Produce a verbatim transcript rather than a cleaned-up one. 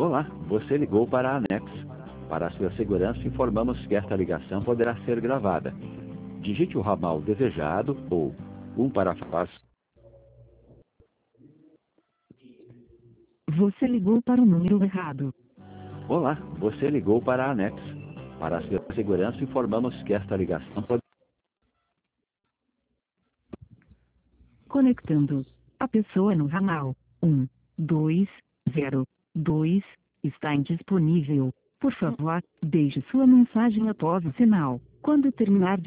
Olá, você ligou para a Anex. Para a sua segurança, informamos que esta ligação poderá ser gravada. Digite o ramal desejado ou um para falar. Você ligou para o número errado. Olá, você ligou para a Anex. Para a sua segurança, informamos que esta ligação pode... Conectando. A pessoa no ramal um, dois, zero, dois está indisponível. Por favor, deixe sua mensagem após o sinal. Quando terminar de